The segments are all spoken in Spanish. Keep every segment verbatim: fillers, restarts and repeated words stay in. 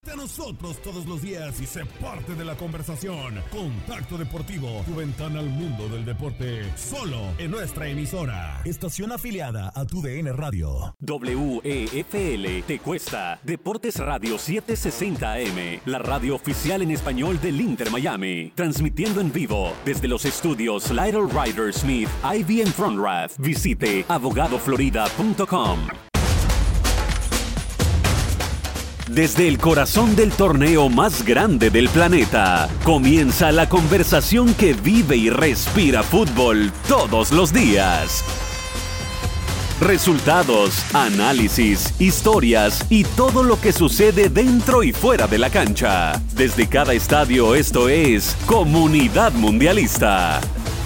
A nosotros todos los días y sé parte de la conversación. Contacto Deportivo, tu ventana al mundo del deporte, solo en nuestra emisora. Estación afiliada a tu D N Radio. W E F L te cuesta. Deportes Radio setecientos sesenta A M, la radio oficial en español del Inter Miami. Transmitiendo en vivo desde los estudios Lytle Ryder Smith, I B M Frontrath. Visite abogado florida punto com. Desde el corazón del torneo más grande del planeta, comienza la conversación que vive y respira fútbol todos los días. Resultados, análisis, historias y todo lo que sucede dentro y fuera de la cancha. Desde cada estadio, esto es Comunidad Mundialista.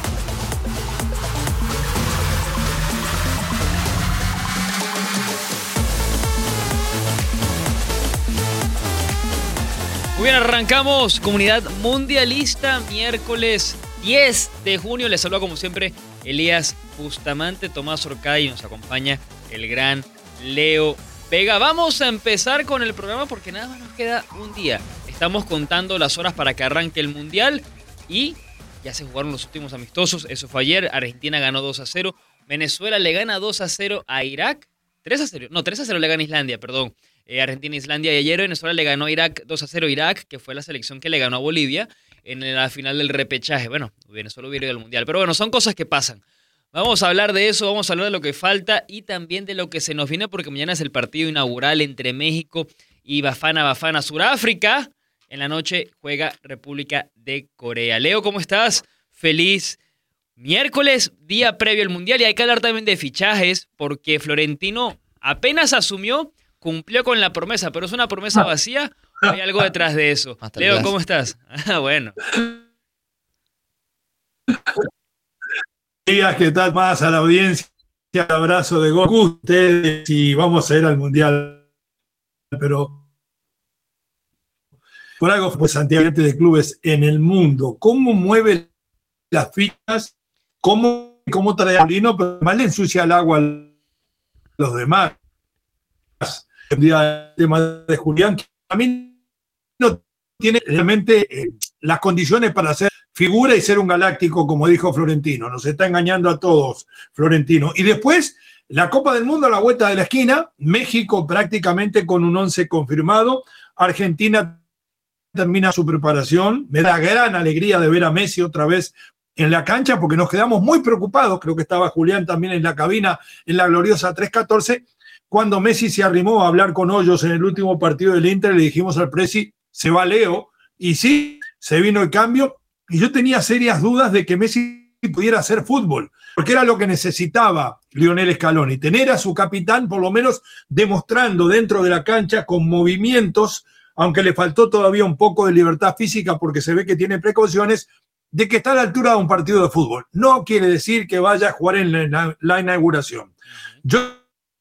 Muy bien, arrancamos Comunidad Mundialista, miércoles diez de junio. Les saluda como siempre Elías Bustamante, Tomás Orcada y nos acompaña el gran Leo Vega. Vamos a empezar con el programa porque nada más nos queda un día. Estamos contando las horas para que arranque el Mundial y ya se jugaron los últimos amistosos. Eso fue ayer. Argentina ganó dos a cero. Venezuela le gana dos a cero a Irak. tres a cero. No, tres a cero le gana Islandia, perdón. Eh, Argentina, Islandia y ayer Venezuela le ganó a Irak dos a cero. Irak, que fue la selección que le ganó a Bolivia en la final del repechaje. Bueno, Venezuela hubiera ido al Mundial, pero bueno, son cosas que pasan. Vamos a hablar de eso, vamos a hablar de lo que falta y también de lo que se nos viene porque mañana es el partido inaugural entre México y Bafana Bafana. Suráfrica, en la noche juega República de Corea. Leo, ¿cómo estás? Feliz miércoles, día previo al Mundial, y hay que hablar también de fichajes porque Florentino apenas asumió, cumplió con la promesa, pero ¿es una promesa vacía o hay algo detrás de eso? Leo, ¿cómo estás? Ah, bueno. Días, ¿qué tal? Más a la audiencia, abrazo de gol. Ustedes, y vamos a ir al Mundial, pero por algo fue Santiago de clubes en el mundo. ¿Cómo mueve las fichas? ¿Cómo, cómo trae a Lino? Pero más le ensucia el agua a los demás. El tema de Julián, que a mí no tiene realmente eh, las condiciones para ser figura y ser un galáctico, como dijo Florentino. Nos está engañando a todos, Florentino. Y después, la Copa del Mundo a la vuelta de la esquina, México prácticamente con un once confirmado, Argentina termina su preparación. Me da gran alegría de ver a Messi otra vez en la cancha, porque nos quedamos muy preocupados, creo que estaba Julián también en la cabina, en la gloriosa tres catorce, cuando Messi se arrimó a hablar con Hoyos en el último partido del Inter, le dijimos al Presi, se va Leo, y sí, se vino el cambio, y yo tenía serias dudas de que Messi pudiera hacer fútbol, porque era lo que necesitaba Lionel Scaloni, tener a su capitán por lo menos demostrando dentro de la cancha con movimientos, aunque le faltó todavía un poco de libertad física porque se ve que tiene precauciones, de que está a la altura de un partido de fútbol. No quiere decir que vaya a jugar en la, la inauguración. Yo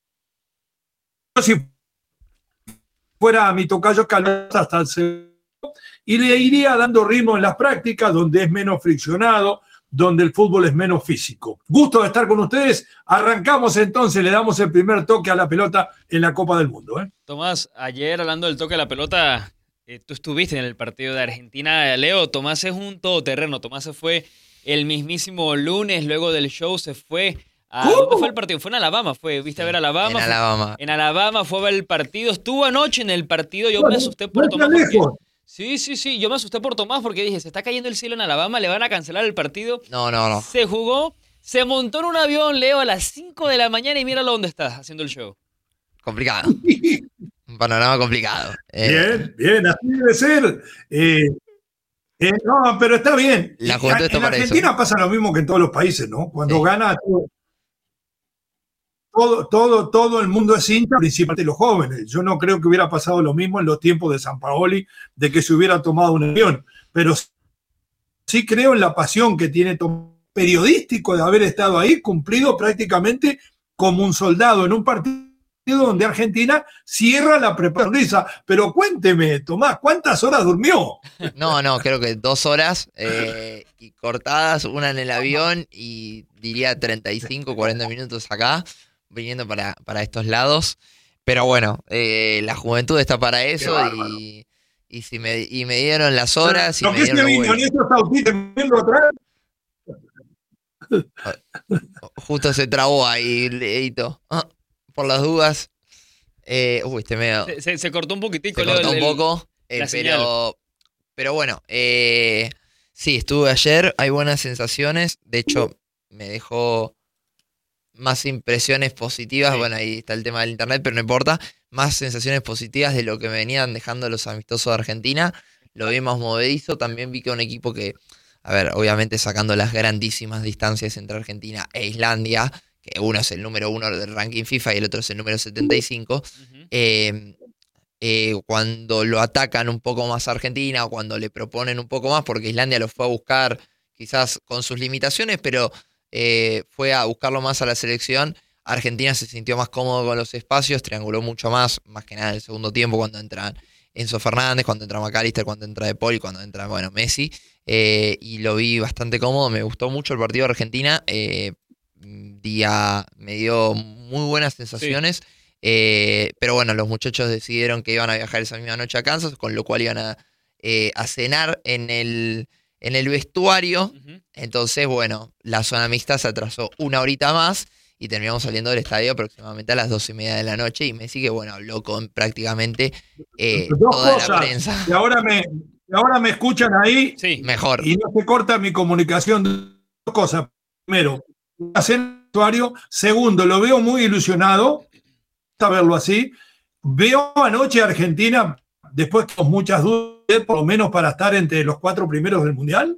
si fuera a mi tocayo Calón hasta el segundo y le iría dando ritmo en las prácticas donde es menos friccionado, donde el fútbol es menos físico. Gusto de estar con ustedes. Arrancamos entonces, le damos el primer toque a la pelota en la Copa del Mundo. ¿eh? Tomás, ayer hablando del toque a la pelota, eh, tú estuviste en el partido de Argentina. Leo, Tomás es un todoterreno. Tomás se fue el mismísimo lunes, luego del show se fue. Ah, ¿dónde fue el partido? Fue en Alabama, fue, viste a ver Alabama. En Alabama. Fue, en Alabama fue a ver el partido. Estuvo anoche en el partido, yo bueno, me asusté por Tomás. Porque, sí, sí, sí, yo me asusté por Tomás porque dije, se está cayendo el cielo en Alabama, le van a cancelar el partido. No, no, no. Se jugó, se montó en un avión, Leo, a las cinco de la mañana y míralo dónde está, haciendo el show. Complicado. Un panorama complicado. Eh, bien, bien, así debe ser. Eh, eh, no, pero está bien. La juventud está en para Argentina eso. Pasa lo mismo que en todos los países, ¿no? Cuando sí. gana... Todo, todo, todo el mundo es hincha, principalmente los jóvenes. Yo no creo que hubiera pasado lo mismo en los tiempos de Sampaoli, de que se hubiera tomado un avión, pero sí creo en la pasión que tiene Tom, periodístico de haber estado ahí, cumplido prácticamente como un soldado en un partido donde Argentina cierra la preparación. Pero cuénteme, Tomás, ¿cuántas horas durmió? No, no, creo que dos horas eh, y cortadas, una en el avión y diría treinta y cinco, cuarenta minutos acá, viniendo para, para estos lados. Pero bueno, eh, la juventud está para eso y, Y, si me, y me dieron las horas y ¿Lo me que dieron se los vino vuelos. en esos autitos viendo atrás? Justo se trabó ahí, Leito. Ah, por las dudas. Eh, uy, este medio. Se, se- se cortó un poquitico, Se Leo, cortó el- un el- poco. eh, la señal. pero, pero bueno, eh, sí, estuve ayer. Hay buenas sensaciones. De hecho, me dejó más impresiones positivas. Sí. Bueno, ahí está el tema del internet, pero no importa. Más sensaciones positivas de lo que me venían dejando los amistosos de Argentina. Lo vi más movedizo. También vi que un equipo que, a ver, obviamente sacando las grandísimas distancias entre Argentina e Islandia, que uno es el número uno del ranking FIFA y el otro es el número setenta y cinco, Ujú. eh, eh, cuando lo atacan un poco más a Argentina o cuando le proponen un poco más, porque Islandia lo fue a buscar quizás con sus limitaciones, pero eh, fue a buscarlo más a la selección. Argentina se sintió más cómodo con los espacios, trianguló mucho más, más que nada en el segundo tiempo cuando entran Enzo Fernández, cuando entra McAllister, cuando entra De Paul y cuando entra, bueno, Messi. Eh, y lo vi bastante cómodo, me gustó mucho el partido de Argentina. Eh, día, me dio muy buenas sensaciones. Eh, pero bueno, los muchachos decidieron que iban a viajar esa misma noche a Kansas, con lo cual iban a, eh, a cenar en el, en el vestuario. Ujú. Entonces, bueno, la zona mixta se atrasó una horita más y terminamos saliendo del estadio aproximadamente a las dos y media de la noche. Y Messi, que bueno, habló con prácticamente eh, Dos toda la cosas. prensa. Y ahora me, y ahora me escuchan ahí Sí. Mejor. y no se corta mi comunicación. Dos cosas. Primero, hacer el usuario. Segundo, lo veo muy ilusionado. A verlo así. Veo anoche a Argentina, después con muchas dudas, por lo menos para estar entre los cuatro primeros del Mundial.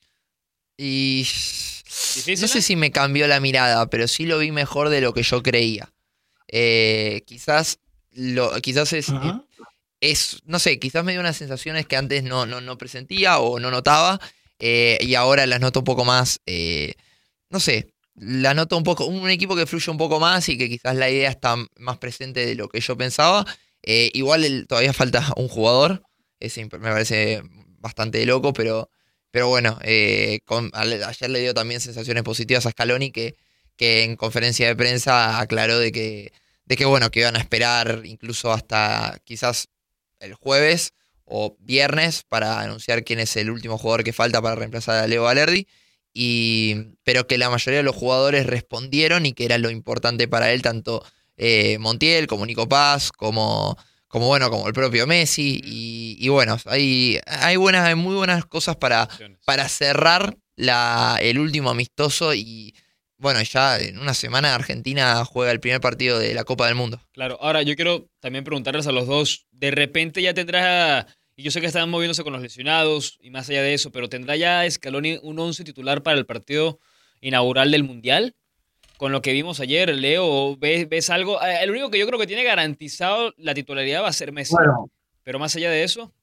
Y ¿Difícil, no sé eh? si me cambió la mirada, pero sí lo vi mejor de lo que yo creía. Eh, quizás, lo, quizás es, Ajá. es, no sé, quizás me dio unas sensaciones que antes no, no, no presentía o no notaba, eh, y ahora las noto un poco más, eh, no sé, la noto un poco, un equipo que fluye un poco más y que quizás la idea está más presente de lo que yo pensaba. Eh, igual el- todavía falta un jugador, ese imp- me parece bastante loco, pero, pero bueno, eh, con- al- ayer le dio también sensaciones positivas a Scaloni que, que en conferencia de prensa aclaró de que, de que bueno, que iban a esperar incluso hasta quizás el jueves o viernes para anunciar quién es el último jugador que falta para reemplazar a Leo Valerdi. Y, pero que la mayoría de los jugadores respondieron y que era lo importante para él, tanto eh, Montiel como Nico Paz, como, como bueno, como el propio Messi. Y, y bueno, hay, hay buenas, hay muy buenas cosas para, para cerrar la, el último amistoso. Y bueno, ya en una semana Argentina juega el primer partido de la Copa del Mundo. Claro, ahora yo quiero también preguntarles a los dos, de repente ya tendrá, y yo sé que están moviéndose con los lesionados y más allá de eso, pero ¿tendrá ya Scaloni un once titular para el partido inaugural del Mundial? Con lo que vimos ayer, Leo, ¿ves, ves algo? Eh, El único que yo creo que tiene garantizado la titularidad va a ser Messi, Bueno, pero más allá de eso,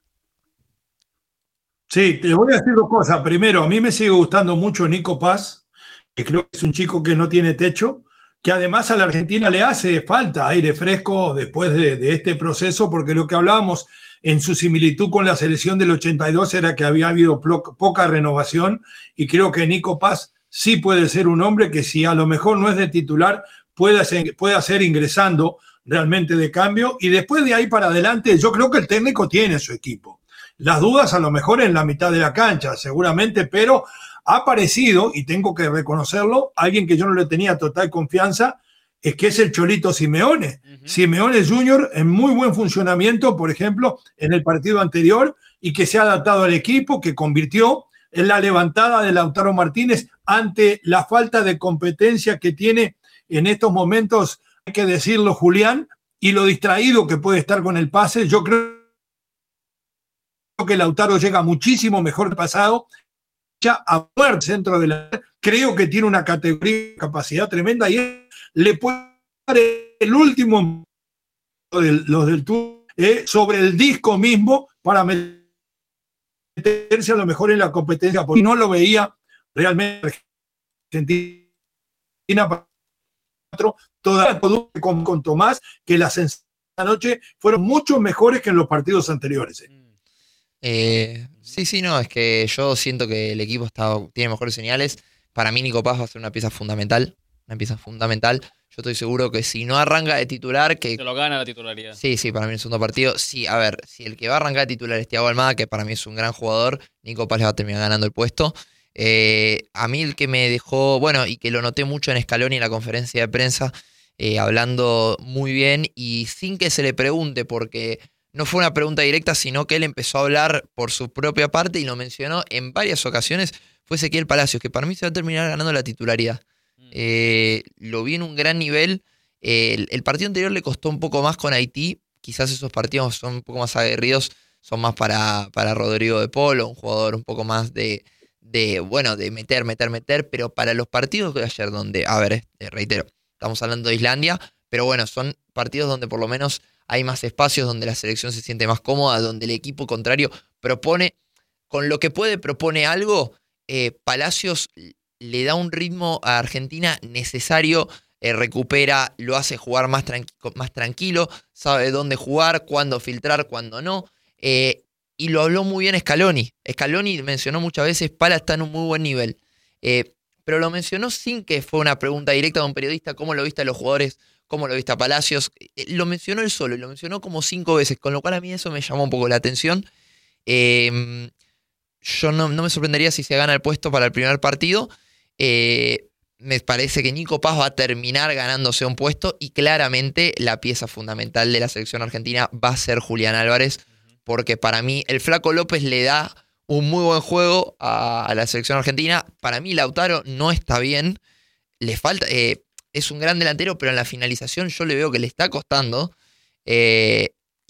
sí, te voy a decir dos cosas. Primero, a mí me sigue gustando mucho Nico Paz, que creo que es un chico que no tiene techo, que además a la Argentina le hace falta aire fresco después de, de este proceso, porque lo que hablábamos en su similitud con la selección del ochenta y dos era que había habido plo- poca renovación, y creo que Nico Paz sí puede ser un hombre que, si a lo mejor no es de titular, pueda ser, pueda ser ingresando realmente de cambio, y después de ahí para adelante yo creo que el técnico tiene su equipo. Las dudas a lo mejor en la mitad de la cancha, seguramente, pero ha aparecido, y tengo que reconocerlo, alguien que yo no le tenía total confianza, es que es el Cholito Simeone. uh-huh. Simeone junior en muy buen funcionamiento, por ejemplo, en el partido anterior, y que se ha adaptado al equipo, que convirtió en la levantada de Lautaro Martínez ante la falta de competencia que tiene en estos momentos, hay que decirlo, Julián, y lo distraído que puede estar con el pase. Yo creo que Lautaro llega muchísimo mejor que el pasado, ya a muerte centro de la... Creo que tiene una categoría, capacidad tremenda, y le puede dar el último de los del Tour eh, sobre el disco mismo para meterse a lo mejor en la competencia, porque no lo veía realmente Argentina toda con, con Tomás, que las sensaciones de la noche fueron mucho mejores que en los partidos anteriores. Eh. Eh, sí, sí, no, es que yo siento que el equipo está, tiene mejores señales. Para mí Nico Paz va a ser una pieza fundamental, una pieza fundamental. Yo estoy seguro que si no arranca de titular, que se lo gana la titularidad. Sí, sí, para mí en el segundo partido. Sí, a ver, si el que va a arrancar de titular es Thiago Almada, que para mí es un gran jugador, Nico Paz le va a terminar ganando el puesto. Eh, a mí el que me dejó, bueno, y que lo noté mucho en Scaloni en la conferencia de prensa, eh, hablando muy bien y sin que se le pregunte, porque no fue una pregunta directa, sino que él empezó a hablar por su propia parte y lo mencionó en varias ocasiones, fue Ezequiel Palacios, que para mí se va a terminar ganando la titularidad. Eh, lo vi en un gran nivel. Eh, el, el partido anterior le costó un poco más con Haití. Quizás esos partidos son un poco más aguerridos, son más para, para Rodrigo de Polo, un jugador un poco más de, de, bueno, de meter, meter, meter. Pero para los partidos de ayer, donde, a ver, eh, reitero, estamos hablando de Islandia, pero bueno, son partidos donde por lo menos hay más espacios, donde la selección se siente más cómoda, donde el equipo contrario propone, con lo que puede, propone algo. eh, Palacios le da un ritmo a Argentina necesario, eh, recupera, lo hace jugar más, tranqui más tranquilo, sabe dónde jugar, cuándo filtrar, cuándo no. Eh, y lo habló muy bien Scaloni. Scaloni mencionó muchas veces, Pala está en un muy buen nivel. Eh, pero lo mencionó sin que fue una pregunta directa de un periodista, cómo lo viste a los jugadores, cómo lo viste a Palacios. Eh, lo mencionó él solo, y lo mencionó como cinco veces, con lo cual a mí eso me llamó un poco la atención. Eh, yo no, no me sorprendería si se gana el puesto para el primer partido. Eh, me parece que Nico Paz va a terminar ganándose un puesto y claramente la pieza fundamental de la selección argentina va a ser Julián Álvarez, porque para mí el Flaco López le da un muy buen juego a, a la selección argentina. Para mí Lautaro no está bien, le falta, eh, es un gran delantero, pero en la finalización yo le veo que le está costando. Eh,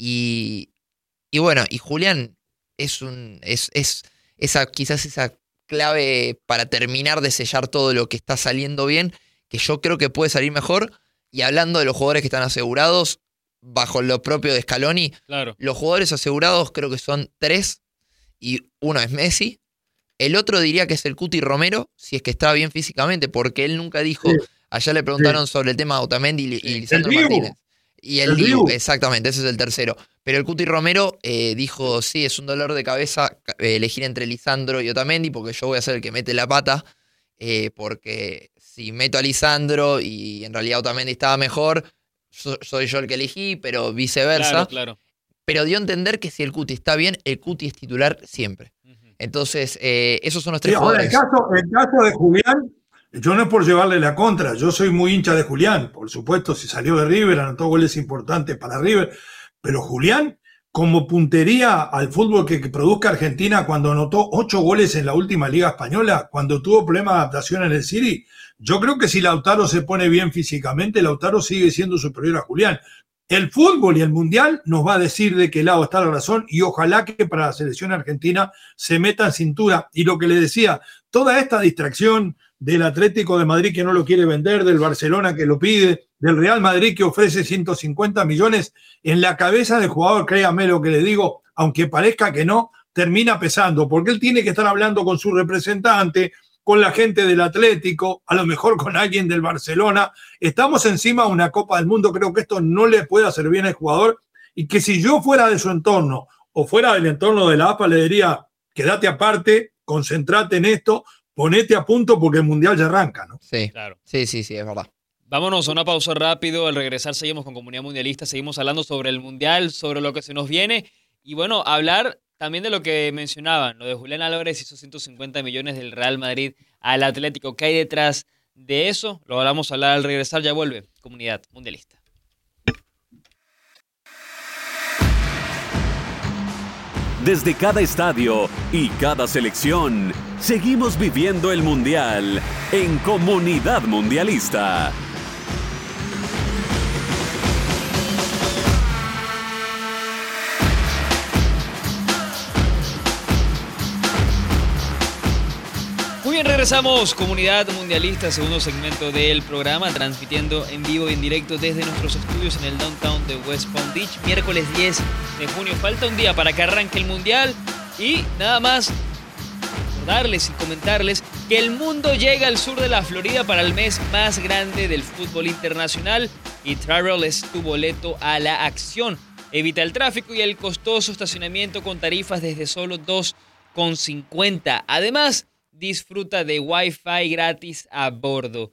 y, y bueno, y Julián es un es, es esa, quizás esa clave para terminar de sellar todo lo que está saliendo bien, que yo creo que puede salir mejor. Y hablando de los jugadores que están asegurados, bajo lo propio de Scaloni, claro. Los jugadores asegurados creo que son tres, y uno es Messi. El otro diría que es el Cuti Romero, si es que está bien físicamente, porque él nunca dijo, sí. Allá le preguntaron sí. sobre el tema de Otamendi y, sí. y Lisandro Martínez. Y el, el Dibu, exactamente, ese es el tercero. Pero el Cuti Romero eh, dijo, sí, es un dolor de cabeza eh, elegir entre Lisandro y Otamendi, porque yo voy a ser el que mete la pata, eh, porque si meto a Lisandro y en realidad Otamendi estaba mejor, so, soy yo el que elegí, pero viceversa. Claro, claro. Pero dio a entender que si el Cuti está bien, el Cuti es titular siempre. Uh-huh. Entonces, eh, esos son los tres sí, jugadores. Ahora, el caso, el caso de Julián, yo no es por llevarle la contra, yo soy muy hincha de Julián, por supuesto, si salió de River, anotó goles importantes para River, pero Julián, como puntería al fútbol que, que produzca Argentina, cuando anotó ocho goles en la última Liga Española, cuando tuvo problemas de adaptación en el City, yo creo que si Lautaro se pone bien físicamente, Lautaro sigue siendo superior a Julián. El fútbol y el mundial nos va a decir de qué lado está la razón, y ojalá que para la selección argentina se meta en cintura. Y lo que le decía, toda esta distracción del Atlético de Madrid que no lo quiere vender, del Barcelona que lo pide, del Real Madrid que ofrece ciento cincuenta millones, en la cabeza del jugador, créame lo que le digo, aunque parezca que no, termina pesando, porque él tiene que estar hablando con su representante, con la gente del Atlético, a lo mejor con alguien del Barcelona. Estamos encima de una Copa del Mundo, creo que esto no le puede hacer bien al jugador, y que si yo fuera de su entorno o fuera del entorno de la A F A, le diría, quédate aparte, concentrate en esto, ponete a punto porque el Mundial ya arranca, ¿no? Sí, claro. Sí, sí, sí, es verdad. Vámonos a una pausa rápido. Al regresar seguimos con Comunidad Mundialista, seguimos hablando sobre el Mundial, sobre lo que se nos viene y bueno, hablar también de lo que mencionaban, lo de Julián Álvarez y esos ciento cincuenta millones del Real Madrid al Atlético. ¿Qué hay detrás de eso? Lo vamos a hablar al regresar, ya vuelve Comunidad Mundialista. Desde cada estadio y cada selección, seguimos viviendo el Mundial en Comunidad Mundialista. Muy bien, regresamos, Comunidad Mundialista, segundo segmento del programa, transmitiendo en vivo y en directo desde nuestros estudios en el downtown de West Palm Beach, miércoles diez de junio. Falta un día para que arranque el Mundial y nada más recordarles y comentarles que el mundo llega al sur de la Florida para el mes más grande del fútbol internacional y Travel es tu boleto a la acción. Evita el tráfico y el costoso estacionamiento con tarifas desde solo dos con cincuenta. Además, disfruta de Wi-Fi gratis a bordo.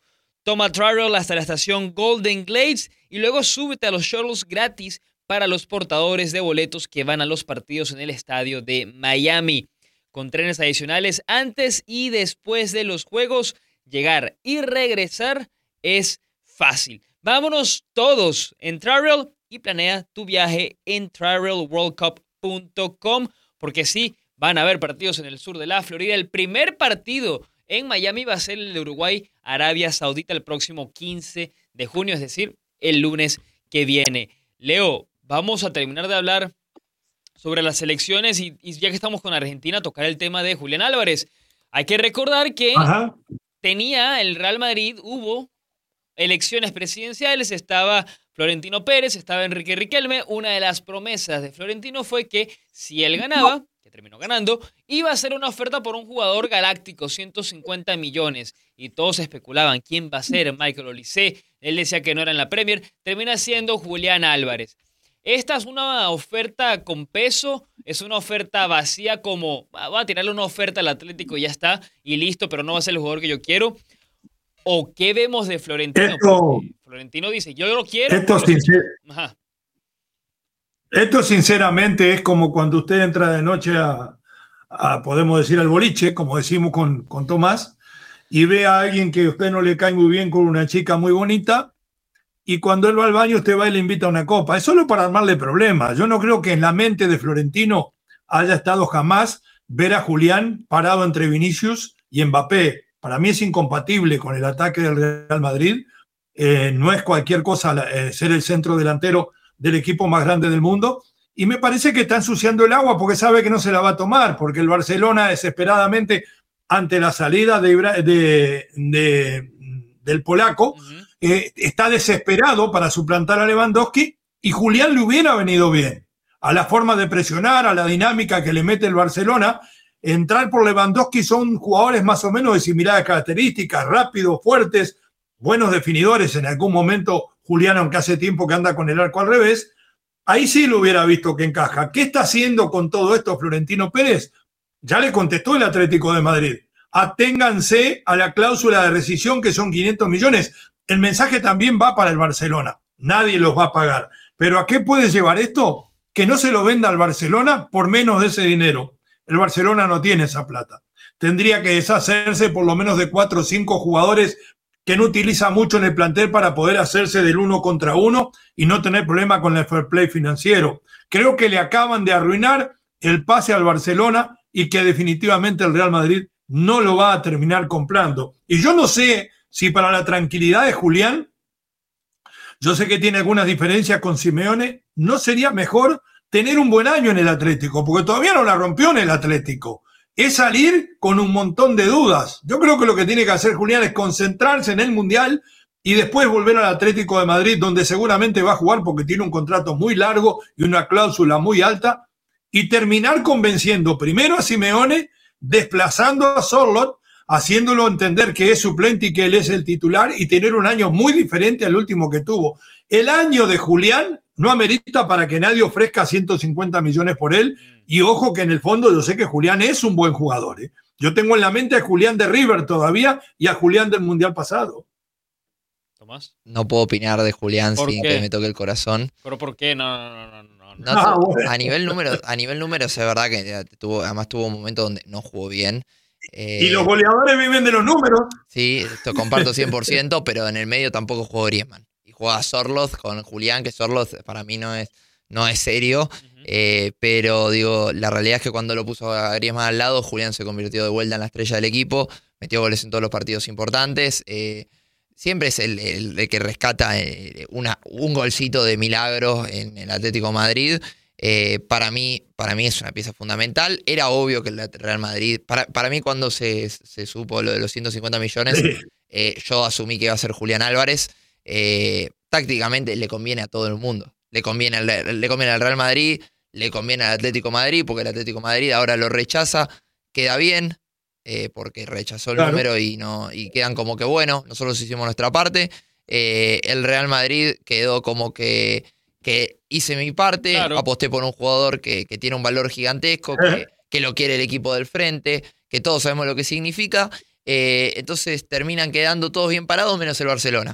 toma Travel hasta la estación Golden Glades y luego súbete a los shuttles gratis para los portadores de boletos que van a los partidos en el estadio de Miami. Con trenes adicionales antes y después de los juegos, llegar y regresar es fácil. Vámonos todos en Travel y planea tu viaje en travel world cup punto com, porque sí, van a haber partidos en el sur de la Florida. El primer partido en Miami va a ser el de Uruguay-Arabia Saudita el próximo quince de junio, es decir, el lunes que viene. Leo, vamos a terminar de hablar sobre las elecciones y, y ya que estamos con Argentina, tocar el tema de Julián Álvarez. Hay que recordar que Ajá. tenía el Real Madrid, hubo elecciones presidenciales, estaba Florentino Pérez, estaba Enrique Riquelme. Una de las promesas de Florentino fue que si él ganaba, que terminó ganando, iba a hacer una oferta por un jugador galáctico, ciento cincuenta millones. Y todos especulaban quién va a ser, Michael Olise. Él decía que no era en la Premier. Termina siendo Julián Álvarez. Esta es una oferta con peso, es una oferta vacía como, va a tirarle una oferta al Atlético y ya está, y listo, pero no va a ser el jugador que yo quiero. ¿O qué vemos de Florentino? Esto, Florentino dice, yo lo quiero. Esto, sincer, Ajá. esto sinceramente es como cuando usted entra de noche a, a podemos decir, al boliche, como decimos con, con Tomás, y ve a alguien que a usted no le cae muy bien con una chica muy bonita, y cuando él va al baño, usted va y le invita a una copa. Es solo para armarle problemas. Yo no creo que en la mente de Florentino haya estado jamás ver a Julián parado entre Vinicius y Mbappé. Para mí es incompatible con el ataque del Real Madrid. Eh, no es cualquier cosa eh, ser el centro delantero del equipo más grande del mundo. Y me parece que está ensuciando el agua porque sabe que no se la va a tomar, porque el Barcelona desesperadamente, ante la salida de, de, de, del polaco, uh-huh. Eh, está desesperado para suplantar a Lewandowski y Julián le hubiera venido bien. A la forma de presionar, a la dinámica que le mete el Barcelona, entrar por Lewandowski son jugadores más o menos de similares características, rápidos, fuertes, buenos definidores. En algún momento Julián, aunque hace tiempo que anda con el arco al revés, ahí sí lo hubiera visto que encaja. ¿Qué está haciendo con todo esto Florentino Pérez? Ya le contestó el Atlético de Madrid. Aténganse a la cláusula de rescisión que son quinientos millones. El mensaje también va para el Barcelona. Nadie los va a pagar. ¿Pero a qué puede llevar esto? Que no se lo venda al Barcelona por menos de ese dinero. El Barcelona no tiene esa plata. Tendría que deshacerse por lo menos de cuatro o cinco jugadores que no utiliza mucho en el plantel para poder hacerse del uno contra uno y no tener problema con el fair play financiero. Creo que le acaban de arruinar el pase al Barcelona y que definitivamente el Real Madrid no lo va a terminar comprando. Y yo no sé si para la tranquilidad de Julián, yo sé que tiene algunas diferencias con Simeone, ¿no sería mejor tener un buen año en el Atlético? Porque todavía no la rompió en el Atlético. Es salir con un montón de dudas. Yo creo que lo que tiene que hacer Julián es concentrarse en el Mundial y después volver al Atlético de Madrid, donde seguramente va a jugar porque tiene un contrato muy largo y una cláusula muy alta, y terminar convenciendo primero a Simeone, desplazando a Sorloth, haciéndolo entender que es suplente y que él es el titular y tener un año muy diferente al último que tuvo. El año de Julián no amerita para que nadie ofrezca ciento cincuenta millones por él y ojo que en el fondo yo sé que Julián es un buen jugador. ¿eh? Yo tengo en la mente a Julián de River todavía y a Julián del Mundial pasado. ¿Tomás? No puedo opinar de Julián sin qué? que me toque el corazón. ¿Pero por qué? No, no, no, no. no. no ah, bueno. A nivel números, a nivel números es verdad que tuvo, además tuvo un momento donde no jugó bien. Eh, y los goleadores viven de los números. Sí, esto comparto cien por ciento, pero en el medio tampoco jugó Griezmann. Y juega Sorloth con Julián, que Sorloth para mí no es, no es serio. Uh-huh. eh, pero digo, la realidad es que cuando lo puso a Griezmann al lado, Julián se convirtió de vuelta en la estrella del equipo, metió goles en todos los partidos importantes. Eh, siempre es el, el, el que rescata eh, una, un golcito de milagro en el Atlético de Madrid. Eh, para mí, para mí es una pieza fundamental. Era obvio que el Real Madrid, para, para mí cuando se, se supo lo de los ciento cincuenta millones, eh, yo asumí que iba a ser Julián Álvarez. Eh, tácticamente le conviene a todo el mundo. Le conviene, al, le conviene al Real Madrid, le conviene al Atlético de Madrid, porque el Atlético de Madrid ahora lo rechaza. Queda bien, eh, porque rechazó el claro. número y, no, y quedan como que bueno, nosotros hicimos nuestra parte. Eh, el Real Madrid quedó como que... que hice mi parte, claro. aposté por un jugador que, que tiene un valor gigantesco, que, que lo quiere el equipo del frente, que todos sabemos lo que significa, Eh, entonces terminan quedando todos bien parados menos el Barcelona.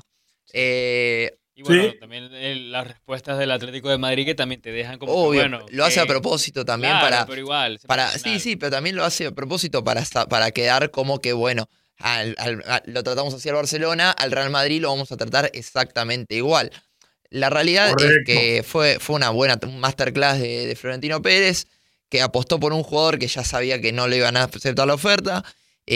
Eh, Y bueno, Sí. también el- las respuestas del Atlético de Madrid que también te dejan como obvio, que, bueno, lo hace que- a propósito también claro, para... pero igual, para al sí, final. sí, pero también lo hace a propósito para, esta- para quedar como que, bueno, al- al- a- lo tratamos así al Barcelona, al Real Madrid lo vamos a tratar exactamente igual. La realidad Correcto. es que fue, fue una buena un masterclass de, de Florentino Pérez, que apostó por un jugador que ya sabía que no le iban a aceptar la oferta,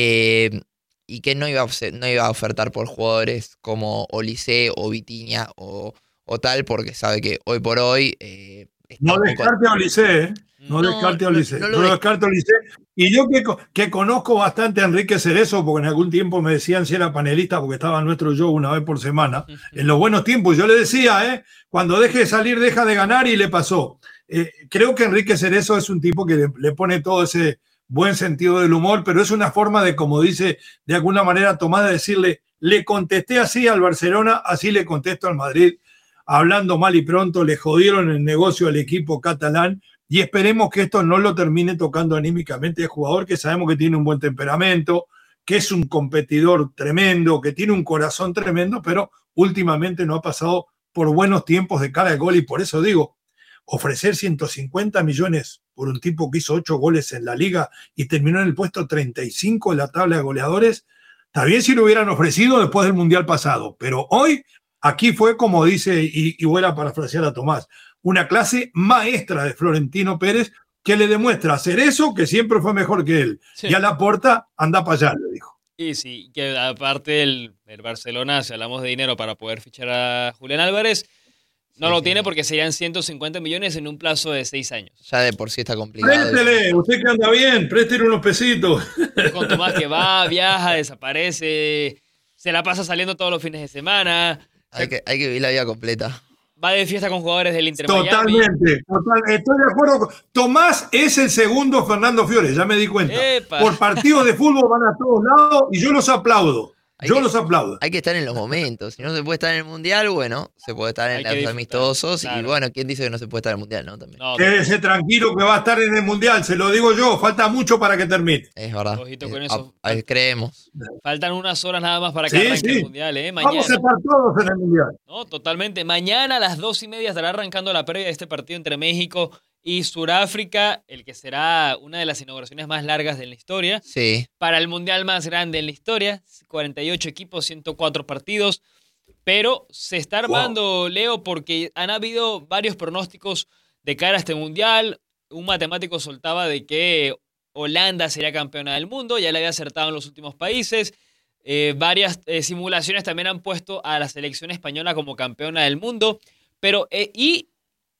eh, y que no iba, a, ofe- no iba a ofertar por jugadores como Olise o Vitinha o, o tal, porque sabe que hoy por hoy... eh, está No un poco- descarte a Olise, ¿eh? No, No, descarte a no, Olise. no No, lo des- descarte a Olise. Y yo que, co- que conozco bastante a Enrique Cerezo, porque en algún tiempo me decían si era panelista, porque estaba en nuestro show una vez por semana, en los buenos tiempos, yo le decía, ¿eh? Cuando deje de salir, deja de ganar, y le pasó. Eh, creo que Enrique Cerezo es un tipo que le, le pone todo ese buen sentido del humor, pero es una forma de, como dice, de alguna manera tomada, de decirle, le contesté así al Barcelona, así le contesto al Madrid, hablando mal y pronto, le jodieron el negocio al equipo catalán, y esperemos que esto no lo termine tocando anímicamente al jugador, que sabemos que tiene un buen temperamento, que es un competidor tremendo, que tiene un corazón tremendo, pero últimamente no ha pasado por buenos tiempos de cara al gol, y por eso digo, ofrecer ciento cincuenta millones por un tipo que hizo ocho goles en la liga y terminó en el puesto treinta y cinco en la tabla de goleadores, está bien si lo hubieran ofrecido después del Mundial pasado, pero hoy aquí fue, como dice, y, y voy a parafrasear a Tomás, una clase maestra de Florentino Pérez, que le demuestra hacer eso, que siempre fue mejor que él. Sí. Y a Laporta, anda para allá, le dijo. Y sí, que aparte el, el Barcelona, si hablamos de dinero para poder fichar a Julián Álvarez, no Sí, lo sí. tiene porque serían ciento cincuenta millones en un plazo de seis años. Ya de por sí está complicado. Préstele, usted que anda bien, préstele unos pesitos. Con Tomás que va, viaja, desaparece, se la pasa saliendo todos los fines de semana, Hay que, hay que vivir la vida completa. va de fiesta con jugadores del Inter Miami. Totalmente, total, estoy de acuerdo. con- Tomás es el segundo Fernando Fiore, ya me di cuenta. Epa. Por partidos de fútbol van a todos lados y yo los aplaudo. Hay Yo que- los aplaudo. Hay que estar en los momentos. Si no se puede estar en el mundial, bueno, se puede estar Hay en que los disfrutar, amistosos. Y claro. bueno, ¿quién dice que no se puede estar en el mundial? No, también. No, Quédese tranquilo que va a estar en el Mundial, se lo digo yo, falta mucho para que termine. Es verdad. Ojito con Eh, eso. a- a- creemos. faltan unas horas nada más para que Sí, arranque sí. el Mundial, ¿eh? Mañana. Vamos a estar todos en el Mundial. No, totalmente. Mañana a las dos y media estará arrancando la previa de este partido entre México y Sudáfrica, el que será una de las inauguraciones más largas de la historia. Sí. Para el Mundial más grande en la historia, cuarenta y ocho equipos, ciento cuatro partidos. Pero se está armando, Leo, porque han habido varios pronósticos de cara a este Mundial. Un matemático soltaba de que Holanda sería campeona del mundo, ya le había acertado en los últimos países. Eh, varias eh, simulaciones también han puesto a la selección española como campeona del mundo. Pero, eh, y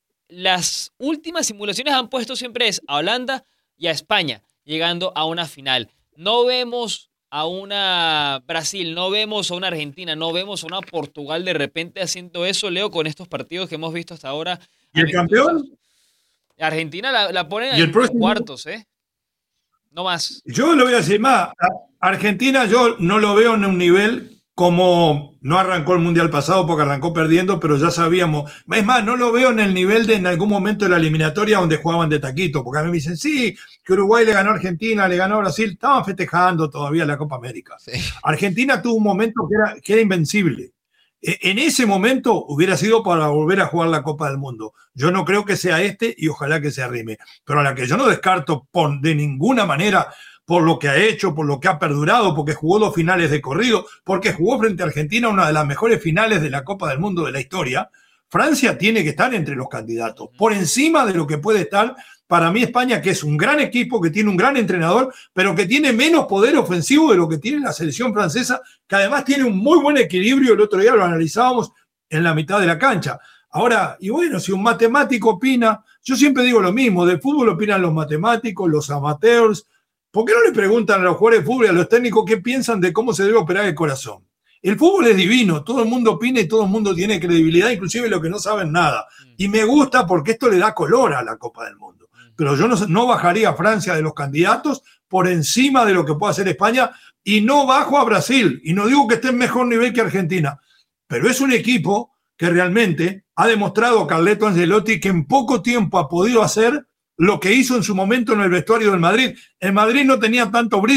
las últimas simulaciones han puesto siempre es a Holanda y a España, llegando a una final. No vemos a una Brasil, no vemos a una Argentina, no vemos a una Portugal de repente haciendo eso, Leo, con estos partidos que hemos visto hasta ahora. ¿Y el campeón? Argentina la, la ponen ¿Y el en próximo? cuartos, ¿eh? No más. Yo lo voy a decir más. Argentina yo no lo veo en un nivel como no arrancó el Mundial pasado porque arrancó perdiendo, pero ya sabíamos. Es más, no lo veo en el nivel de en algún momento de la eliminatoria donde jugaban de taquito, porque a mí me dicen, sí, que Uruguay le ganó a Argentina, le ganó a Brasil, estaban festejando todavía la Copa América. Sí. Argentina tuvo un momento que era, que era invencible. En ese momento hubiera sido para volver a jugar la Copa del Mundo. Yo no creo que sea este y ojalá que se arrime. Pero a la que yo no descarto por, de ninguna manera por lo que ha hecho, por lo que ha perdurado, porque jugó dos finales de corrido, porque jugó frente a Argentina una de las mejores finales de la Copa del Mundo de la historia, Francia tiene que estar entre los candidatos. Por encima de lo que puede estar, para mí España, que es un gran equipo, que tiene un gran entrenador, pero que tiene menos poder ofensivo de lo que tiene la selección francesa, que además tiene un muy buen equilibrio. El otro día lo analizábamos en la mitad de la cancha. Ahora, y bueno, si un matemático opina, yo siempre digo lo mismo, del fútbol opinan los matemáticos, los amateurs. ¿Por qué no le preguntan a los jugadores de fútbol y a los técnicos qué piensan de cómo se debe operar el corazón? El fútbol es divino, todo el mundo opina y todo el mundo tiene credibilidad, inclusive los que no saben nada. Y me gusta porque esto le da color a la Copa del Mundo. Pero yo no, no bajaría a Francia de los candidatos por encima de lo que puede hacer España y no bajo a Brasil. Y no digo que esté en mejor nivel que Argentina, pero es un equipo que realmente ha demostrado a Carleto Ancelotti que en poco tiempo ha podido hacer lo que hizo en su momento en el vestuario del Madrid. El Madrid no tenía tanto brillo, ¿eh?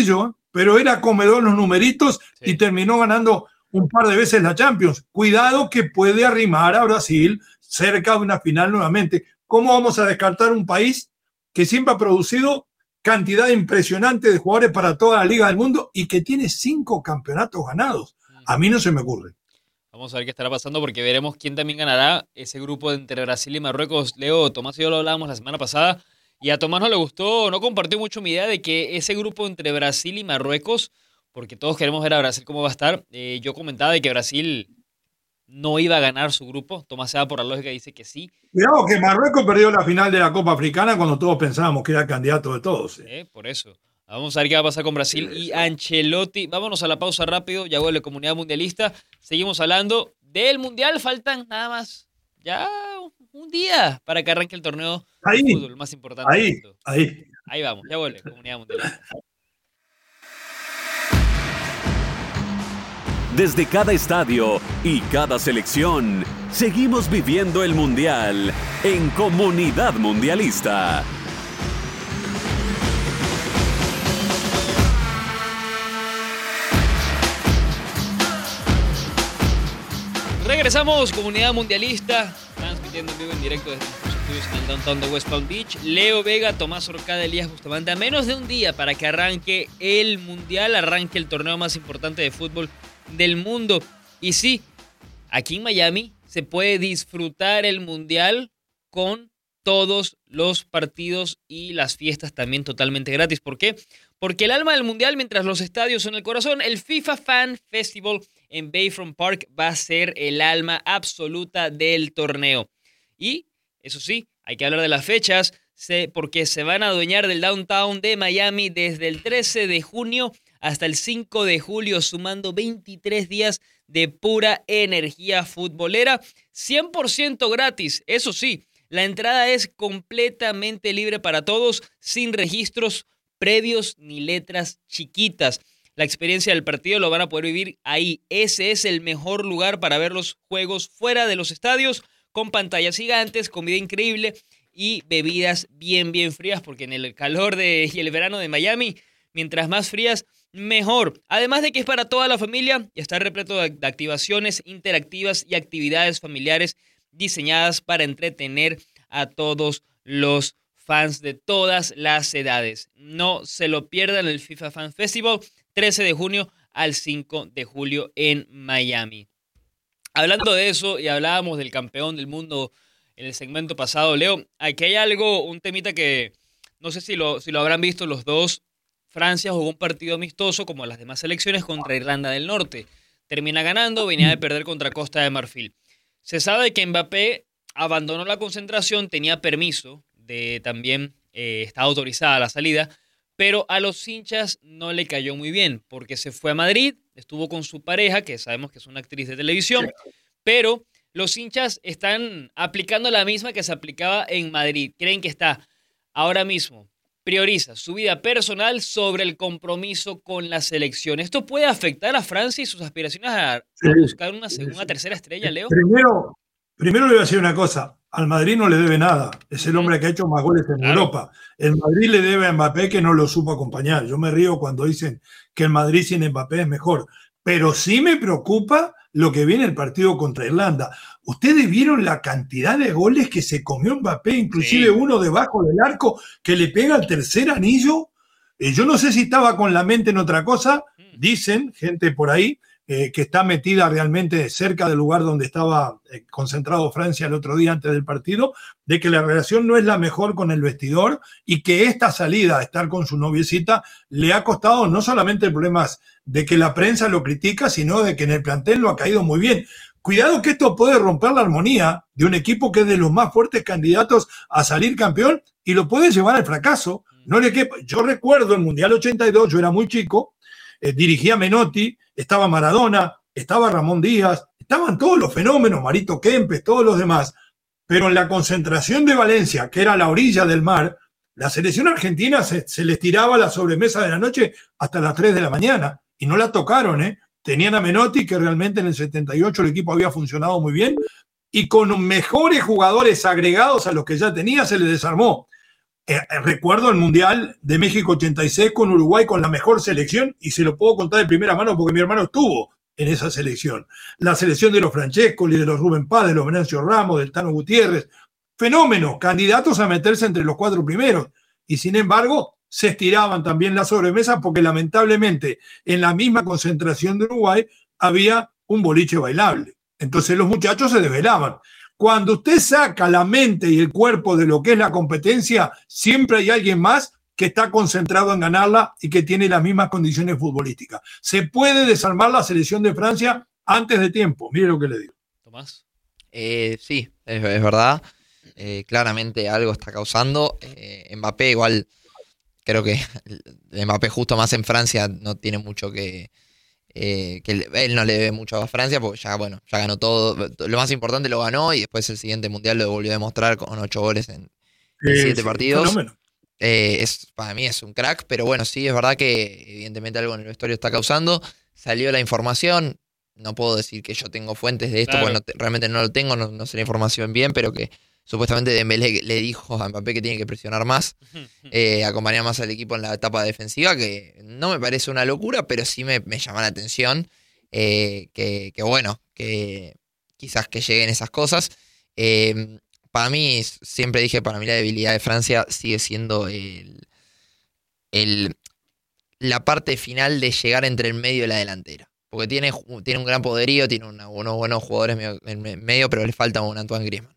pero era comedor los numeritos Sí. y terminó ganando un par de veces la Champions. Cuidado que puede arrimar a Brasil cerca de una final nuevamente. ¿Cómo vamos a descartar un país que siempre ha producido cantidad impresionante de jugadores para toda la Liga del Mundo y que tiene cinco campeonatos ganados? A mí no se me ocurre. Vamos a ver qué estará pasando porque veremos quién también ganará ese grupo entre Brasil y Marruecos. Leo, Tomás y yo lo hablábamos la semana pasada y a Tomás no le gustó, no compartió mucho mi idea de que ese grupo entre Brasil y Marruecos, porque todos queremos ver a Brasil cómo va a estar, eh, yo comentaba de que Brasil no iba a ganar su grupo. Tomás se va por la lógica y dice que sí. Cuidado que Marruecos perdió la final de la Copa Africana cuando todos pensábamos que era candidato de todos. ¿eh? Eh, por eso. Vamos a ver qué va a pasar con Brasil y Ancelotti. Vámonos a la pausa rápido. Ya vuelve Comunidad Mundialista. Seguimos hablando del Mundial. Faltan nada más ya un día para que arranque el torneo Ahí, de fútbol más importante del Ahí, mundo. ahí. Ahí vamos. Ya vuelve Comunidad Mundialista. Desde cada estadio y cada selección, seguimos viviendo el Mundial en Comunidad Mundialista. Regresamos, Comunidad Mundialista, transmitiendo en vivo en directo desde nuestros estudios en el downtown de West Palm Beach. Leo Vega, Tomás Orcada, Elías Bustamante, a menos de un día para que arranque el Mundial, arranque el torneo más importante de fútbol del mundo. Y sí, aquí en Miami se puede disfrutar el Mundial con todos los partidos y las fiestas también totalmente gratis. ¿Por qué? Porque el alma del Mundial, mientras los estadios son el corazón, el FIFA Fan Festival en Bayfront Park va a ser el alma absoluta del torneo. Y, eso sí, hay que hablar de las fechas, porque se van a adueñar del downtown de Miami desde el trece de junio hasta el cinco de julio, sumando veintitrés días de pura energía futbolera, cien por ciento gratis. Eso sí, la entrada es completamente libre para todos, sin registros previos ni letras chiquitas. La experiencia del partido lo van a poder vivir ahí. Ese es el mejor lugar para ver los juegos fuera de los estadios, con pantallas gigantes, comida increíble y bebidas bien, bien frías, porque en el calor de, y el verano de Miami, mientras más frías, mejor. Además de que es para toda la familia y está repleto de, de activaciones interactivas y actividades familiares diseñadas para entretener a todos los fans de todas las edades. No se lo pierdan, el FIFA Fan Festival, trece de junio al cinco de julio en Miami. Hablando de eso, y hablábamos del campeón del mundo en el segmento pasado, Leo, aquí hay algo, un temita que no sé si lo, si lo habrán visto los dos. Francia jugó un partido amistoso como las demás selecciones contra Irlanda del Norte. Termina ganando, venía de perder contra Costa de Marfil. Se sabe que Mbappé abandonó la concentración, tenía permiso, de también eh, estaba autorizada la salida, pero a los hinchas no le cayó muy bien, porque se fue a Madrid, estuvo con su pareja, que sabemos que es una actriz de televisión, pero los hinchas están aplicando la misma que se aplicaba en Madrid. Creen que está ahora mismo, prioriza su vida personal sobre el compromiso con la selección. ¿Esto puede afectar a Francia y sus aspiraciones a, a buscar una segunda, tercera estrella, Leo? Primero, primero le voy a decir una cosa. Al Madrid no le debe nada. Es el hombre que ha hecho más goles en Claro. Europa. El Madrid le debe a Mbappé que no lo supo acompañar. Yo me río cuando dicen que el Madrid sin Mbappé es mejor. Pero sí me preocupa lo que viene el partido contra Irlanda. ¿Ustedes vieron la cantidad de goles que se comió Mbappé? Inclusive Sí. uno debajo del arco que le pega al tercer anillo. Eh, yo no sé si estaba con la mente en otra cosa. Dicen, gente por ahí, eh, que está metida realmente cerca del lugar donde estaba eh, concentrado Francia el otro día antes del partido, de que la relación no es la mejor con el vestidor y que esta salida a estar con su noviecita le ha costado no solamente problemas de que la prensa lo critica, sino de que en el plantel lo ha caído muy bien. Cuidado que esto puede romper la armonía de un equipo que es de los más fuertes candidatos a salir campeón y lo puede llevar al fracaso. No le quepa. Yo recuerdo el Mundial ochenta y dos, yo era muy chico, eh, dirigía Menotti, estaba Maradona, estaba Ramón Díaz, estaban todos los fenómenos, Marito Kempes, todos los demás, pero en la concentración de Valencia, que era a la orilla del mar, la selección argentina se, se les tiraba la sobremesa de la noche hasta las tres de la mañana y no la tocaron, ¿eh? Tenían a Menotti, que realmente en el setenta y ocho el equipo había funcionado muy bien, y con mejores jugadores agregados a los que ya tenía se les desarmó. Eh, recuerdo el Mundial de México ochenta y seis con Uruguay con la mejor selección, y se lo puedo contar de primera mano porque mi hermano estuvo en esa selección. La selección de los Francescoli, de los Rubén Paz, de los Venancio Ramos, del Tano Gutiérrez. Fenómenos, candidatos a meterse entre los cuatro primeros. Y sin embargo, se estiraban también las sobremesas porque lamentablemente en la misma concentración de Uruguay había un boliche bailable. Entonces los muchachos se desvelaban. Cuando usted saca la mente y el cuerpo de lo que es la competencia, siempre hay alguien más que está concentrado en ganarla y que tiene las mismas condiciones futbolísticas. Se puede desarmar la selección de Francia antes de tiempo. Mire lo que le digo. Tomás. Eh, sí, es, es verdad. Eh, claramente algo está causando. Eh, Mbappé igual, creo que Mbappé justo más en Francia no tiene mucho que... Eh, que él no le debe mucho a Francia porque ya, bueno, ya ganó todo. Lo más importante lo ganó y después el siguiente mundial lo volvió a demostrar con ocho goles en, en Eh, siete sí, partidos. fenómeno. Eh, es, para mí es un crack, pero bueno, sí, es verdad que evidentemente algo en el vestuario está causando. Salió la información, no puedo decir que yo tengo fuentes de esto, Claro. porque no te- realmente no lo tengo, no, no sé la información bien, pero que supuestamente Dembélé le dijo a Mbappé que tiene que presionar más, eh, acompañar más al equipo en la etapa defensiva, que no me parece una locura, pero sí me, me llama la atención, eh, que, que bueno, que quizás que lleguen esas cosas. Eh, para mí, siempre dije, para mí la debilidad de Francia sigue siendo el, el, la parte final de llegar entre el medio y la delantera. Porque tiene, ju- tiene un gran poderío, tiene una- unos buenos jugadores medio- en me- medio, pero le falta un Antoine Griezmann.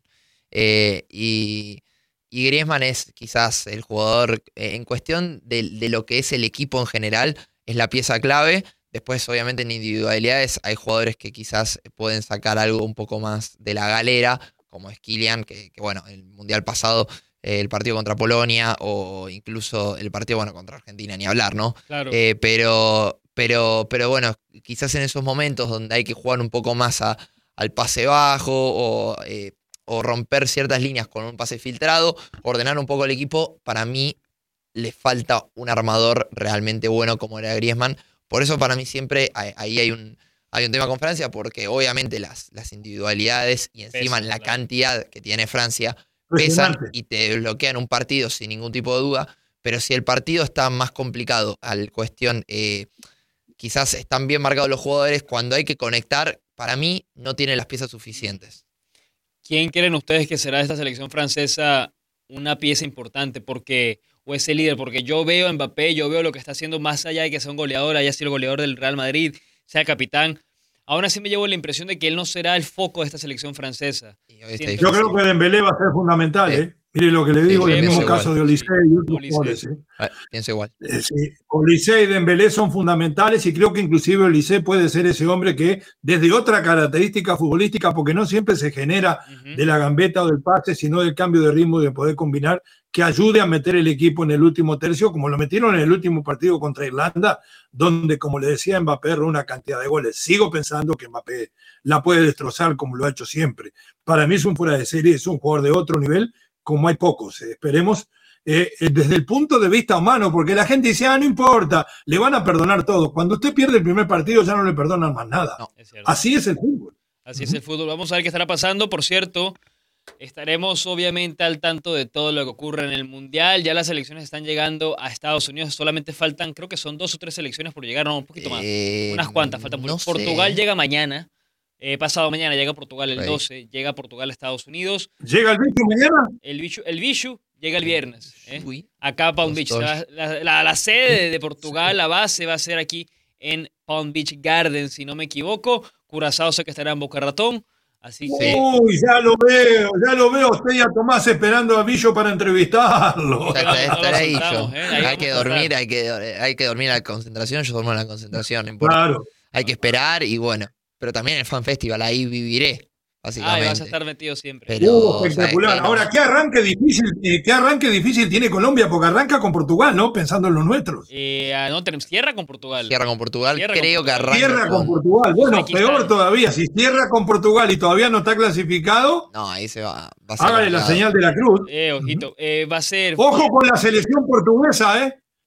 Eh, y, y Griezmann es quizás el jugador, eh, en cuestión de, de lo que es el equipo en general, es la pieza clave. Después, obviamente, en individualidades hay jugadores que quizás pueden sacar algo un poco más de la galera, como es Kylian, que, que bueno, el Mundial pasado, eh, el partido contra Polonia, o incluso el partido, bueno, contra Argentina, ni hablar, ¿no? Claro. Eh, pero, pero, pero bueno, quizás en esos momentos donde hay que jugar un poco más a- al pase bajo o, eh, o romper ciertas líneas con un pase filtrado, ordenar un poco el equipo, para mí le falta un armador realmente bueno como era Griezmann. Por eso para mí siempre hay- ahí hay un, hay un tema con Francia, porque obviamente las, las individualidades y encima Pesan, la claro. cantidad que tiene Francia pesan Impresionante. y te bloquean un partido sin ningún tipo de duda. Pero si el partido está más complicado, al cuestión, eh, quizás están bien marcados los jugadores, cuando hay que conectar, para mí no tiene las piezas suficientes. ¿Quién creen ustedes que será de esta selección francesa una pieza importante? Porque, o ese líder, porque yo veo a Mbappé, yo veo lo que está haciendo más allá de que sea un goleador, haya sido el goleador del Real Madrid, sea capitán. Aún así me llevo la impresión de que él no será el foco de esta selección francesa. Y hoy está Siento- Yo difícil. creo que Dembélé va a ser fundamental, Sí. ¿eh? Mire lo que le digo, Sí, el sí, mismo pienso caso igual. de Olise Sí, y otros Olise. jugadores, ¿eh? Ah, pienso igual. Eh, sí, Olise y Dembélé son fundamentales y creo que inclusive Olise puede ser ese hombre que desde otra característica futbolística, porque no siempre se genera Ujú. de la gambeta o del pase, sino del cambio de ritmo y de poder combinar, que ayude a meter el equipo en el último tercio, como lo metieron en el último partido contra Irlanda, donde, como le decía, Mbappé erró una cantidad de goles. Sigo pensando que Mbappé la puede destrozar como lo ha hecho siempre. Para mí es un fuera de serie, es un jugador de otro nivel, como hay pocos. Eh, esperemos, eh, eh, desde el punto de vista humano, porque la gente dice, ah, no importa, le van a perdonar todo. Cuando usted pierde el primer partido ya no le perdonan más nada. No. Es cierto. Así es el fútbol. Así es el fútbol. Vamos a ver qué estará pasando. Por cierto, estaremos obviamente al tanto de todo lo que ocurre en el Mundial. Ya las selecciones están llegando a Estados Unidos. Solamente faltan, creo que son dos o tres selecciones por llegar, no, un poquito más. Eh, Unas cuantas faltan. por- no sé. Portugal llega mañana. Eh, pasado mañana llega Portugal el Ok. doce. Llega Portugal a Estados Unidos. ¿Llega el bicho mañana? El Bichu, el Bichu llega el viernes. ¿eh? Uy. Acá a Palm Los Beach. dos. La, la- la- la sede de Portugal, la base va a ser aquí en Palm Beach Gardens, si no me equivoco. Curazao sé que estará en Boca Ratón. Así que Sí. Uy, ya lo veo, ya lo veo. Usted y a Tomás esperando a Billo para entrevistarlo. Ya está- No lo estaré ahí soltamos, yo. ¿eh? Ahí Hay vamos que a dormir, estar. hay que, hay que dormir a la concentración. Yo duermo en la concentración, no importa. Claro. Hay que esperar y bueno. Pero también en el Fan Festival, ahí viviré, Ah, básicamente. y vas a estar metido siempre. Pero, Uh, o sea, espectacular. es que no- Ahora, ¿qué arranque difícil, eh, qué arranque difícil tiene Colombia? Porque arranca con Portugal, ¿no? Pensando en los nuestros. Eh, ah, no, tenemos tierra con Portugal. Cierra con Portugal, Cierra con creo que Portugal. arranca Cierra con con... Portugal. Bueno, Uzbekistán. peor todavía. Si cierra con Portugal y todavía no está clasificado, No, ahí se va, va a ser hágale la complicado. señal de la cruz. Eh, ojito. Eh, va a ser. Ojo con la selección portuguesa, ¿eh?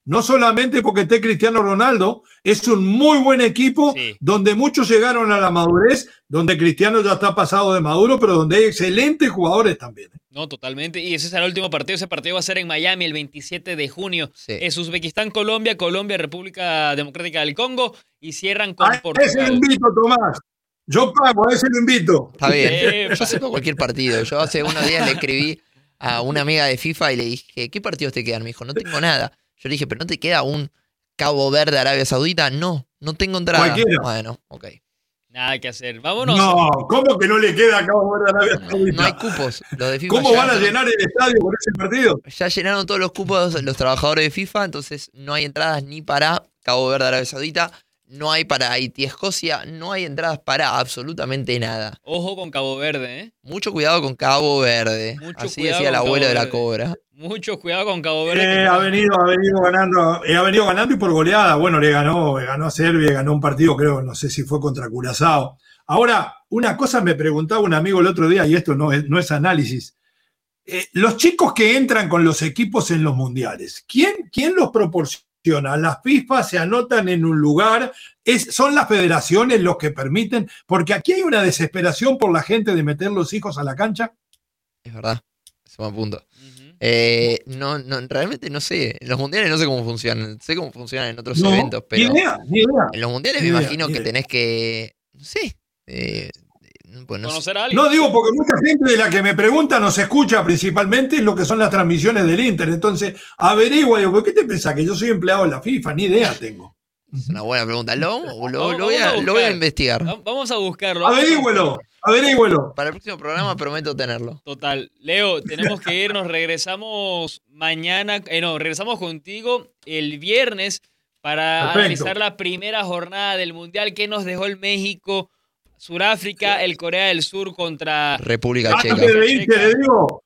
No solamente porque esté Cristiano Ronaldo, es un muy buen equipo Sí. donde muchos llegaron a la madurez, donde Cristiano ya está pasado de maduro, pero donde hay excelentes jugadores también. No, totalmente. Y ese será el último partido. Ese partido va a ser en Miami el veintisiete de junio. Sí. Es Uzbekistán, Colombia, Colombia, República Democrática del Congo y cierran con A ese lo Portugal. invito, Tomás. Yo pago, a ese lo invito. Está bien. Epa. Yo acepto cualquier partido. Yo hace unos días le escribí a una amiga de FIFA y le dije, ¿qué partidos te quedan? Me dijo, no tengo nada. Yo le dije, ¿pero no te queda un Cabo Verde, Arabia Saudita? No, no tengo entrada. Cualquiera. Bueno, ok. Nada que hacer. Vámonos. No, ¿cómo que no le queda a Cabo Verde a Arabia No, Saudita? no hay cupos. Los de FIFA ¿Cómo ya, van a llenar el estadio con ese partido? ya llenaron todos los cupos los trabajadores de FIFA, entonces no hay entradas ni para Cabo Verde, Arabia Saudita, no hay para Haití, Escocia, no hay entradas para absolutamente nada. Ojo con Cabo Verde, ¿eh? Mucho cuidado con Cabo Verde. Mucho Así cuidado decía el con abuelo Cabo de la Verde. cobra. Mucho cuidado con Cabo Verde. Eh, que- ha venido, ha venido ganando, eh, ha venido ganando y por goleada. Bueno, le ganó, le ganó a Serbia, ganó un partido, creo, no sé si fue contra Curazao. Ahora, una cosa me preguntaba un amigo el otro día, y esto no es, no es análisis. Eh, los chicos que entran con los equipos en los mundiales, ¿quién, quién los proporciona? Las FIFA se anotan en un lugar, es, son las federaciones los que permiten, porque aquí hay una desesperación por la gente de meter los hijos a la cancha. Es verdad. Es un buen punto. Ujú. Eh, no, no, realmente no sé. En los mundiales no sé cómo funcionan. Sé cómo funcionan en otros No, eventos, ni pero idea, ni idea. en los mundiales Ni me idea, imagino ni que idea. tenés que. No sé. Eh, pues no sé. Conocer a alguien. No digo porque mucha gente de la que me pregunta nos escucha principalmente en lo que son las transmisiones del Inter. Entonces, averigua, digo, ¿por qué te pensás que yo soy empleado de la FIFA? Ni idea tengo. Es una buena pregunta. Lo, lo- lo Vamos- voy, a, vamos a lo voy a buscar. investigar. Va- Vamos a buscarlo. Averígüelo, averígüelo. Para el próximo programa prometo tenerlo. Total. Leo, tenemos que irnos. Regresamos mañana. Eh, no, regresamos contigo el viernes para Perfecto. analizar la primera jornada del Mundial que nos dejó el México, Suráfrica, el Corea del Sur contra... República Antes Checa. de irte, le digo,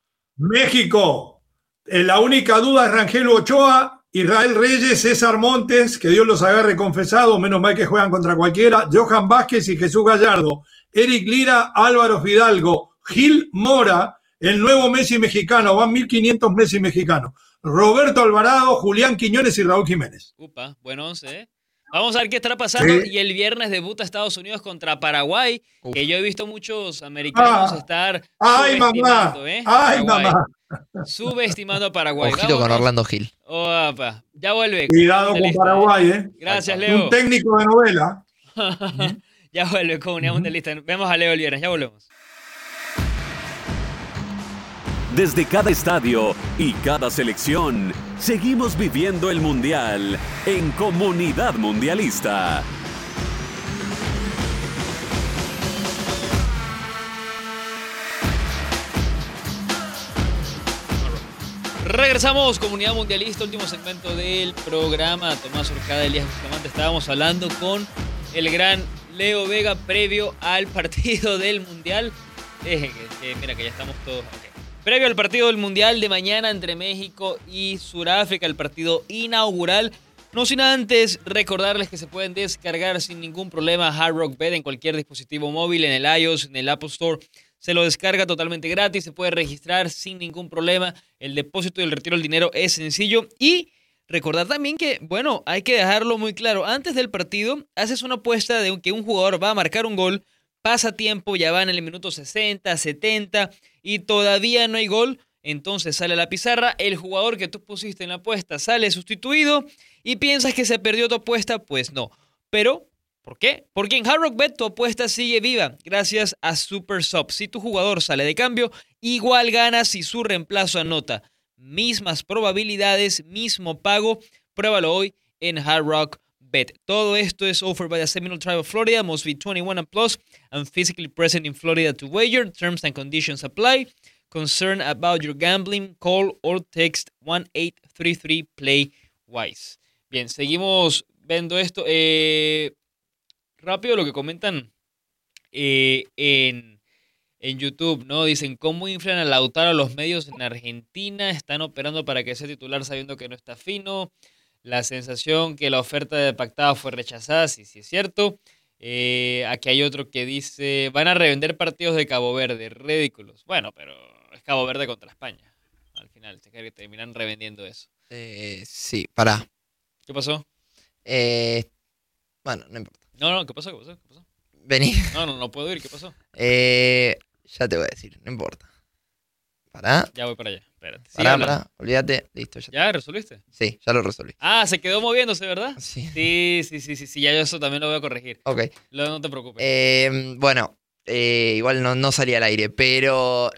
México, eh, la única duda es Rangel Ochoa, Israel Reyes, César Montes, que Dios los agarre confesados, menos mal que juegan contra cualquiera, Johan Vázquez y Jesús Gallardo, Eric Lira, Álvaro Fidalgo, Gil Mora, el nuevo Messi mexicano, van mil quinientos Messi mexicanos, Roberto Alvarado, Julián Quiñones y Raúl Jiménez. Upa, buen once, ¿eh? Vamos a ver qué estará pasando. Sí. Y el viernes debuta Estados Unidos contra Paraguay, Uf. que yo he visto muchos americanos Ah. estar ¡Ay, mamá! subestimando, ¿eh? ¡Ay, Paraguay. mamá! Subestimando a Paraguay. Ojito con Vámonos. Orlando Gil. Opa, ya vuelve. Cuidado con Mundialista, Paraguay, ¿eh? ¿eh? Gracias, Leo. Un técnico de novela. Ya vuelve Comunidad Mundialista. Vemos a Leo el viernes. Ya volvemos. Desde cada estadio y cada selección, seguimos viviendo el Mundial en Comunidad Mundialista. Regresamos, Comunidad Mundialista, último segmento del programa. Tomás Orcada, Elías Bustamante. Estábamos hablando con el gran Leo Vega previo al partido del Mundial. Eh, que- que mira que ya estamos todos. ok. Previo al partido del Mundial de mañana entre México y Suráfrica, el partido inaugural. No sin antes recordarles que se pueden descargar sin ningún problema Hard Rock Bet en cualquier dispositivo móvil, en el iOS, en el Apple Store. Se lo descarga totalmente gratis, se puede registrar sin ningún problema. El depósito y el retiro del dinero es sencillo. Y recordar también que, bueno, hay que dejarlo muy claro. Antes del partido, haces una apuesta de que un jugador va a marcar un gol, pasa tiempo, ya van en el minuto sesenta, setenta y todavía no hay gol. Entonces sale a la pizarra, el jugador que tú pusiste en la apuesta sale sustituido y piensas que se perdió tu apuesta, pues no. Pero, ¿por qué? Porque en Hard Rock Bet tu apuesta sigue viva gracias a Super Sub. Si tu jugador sale de cambio, igual ganas si su reemplazo anota. Mismas probabilidades, mismo pago. Pruébalo hoy en Hard Rock Bet. Todo esto es offered by the Seminole Tribe of Florida. Must be twenty-one and plus and physically present in Florida to wager. Terms and conditions apply. Concern about your gambling, call or text one eight three three play wise. Bien, seguimos viendo esto. Eh, rápido lo que comentan eh, en, en YouTube, ¿no? Dicen, ¿cómo inflan a Lautaro los medios en Argentina? Están operando para que sea titular sabiendo que no está fino. La sensación que la oferta de pactada fue rechazada, sí, sí es cierto. Eh, aquí hay otro que dice, van a revender partidos de Cabo Verde, ridículos. Bueno, pero es Cabo Verde contra España. Al final, se cree que terminan revendiendo eso. Eh, sí, pará. ¿Qué pasó? Eh, bueno, no importa. No, no, ¿qué pasó? ¿Qué pasó? ¿Qué pasó? Vení. No, no, no puedo ir. ¿Qué pasó? Eh, ya te voy a decir, no importa. Pará, Ya voy para allá. Espérate. Sigue pará, hablando. pará, olvídate. Listo, ya. ¿Ya resolviste? Sí, ya lo resolví. Ah, se quedó moviéndose, ¿verdad? Sí. Sí, sí, sí, sí, sí. Ya yo eso también lo voy a corregir. Ok. No, no te preocupes. Eh, bueno, eh, igual no, no salía al aire, pero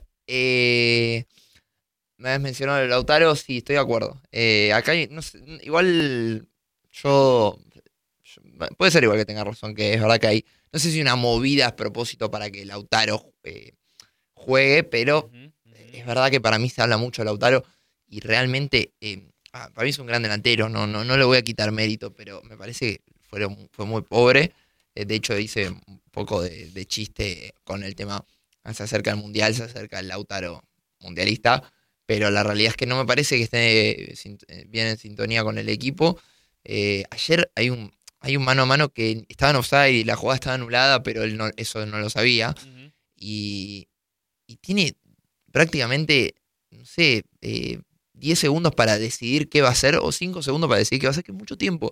eh, me habías mencionado el Lautaro, sí, estoy de acuerdo. Eh, acá hay, no sé, igual yo, yo- puede ser igual que tenga razón, que es verdad que hay, no sé si una movida a propósito para que Lautaro eh, juegue, pero Ujú, ujú. es verdad que para mí se habla mucho de Lautaro y realmente eh, ah, para mí es un gran delantero, no, no, no le voy a quitar mérito, pero me parece que fueron, fue muy pobre. Eh, de hecho, hice un poco de, de chiste con el tema. Se acerca el mundial, se acerca el Lautaro mundialista, pero la realidad es que no me parece que esté sint- eh, bien en sintonía con el equipo. Eh, ayer hay un, hay un mano a mano que estaba en offside y la jugada estaba anulada, pero él no, eso no lo sabía. Ujú. Y, y tiene prácticamente, no sé, eh, diez segundos para decidir qué va a hacer o cinco segundos para decidir qué va a hacer, que es mucho tiempo.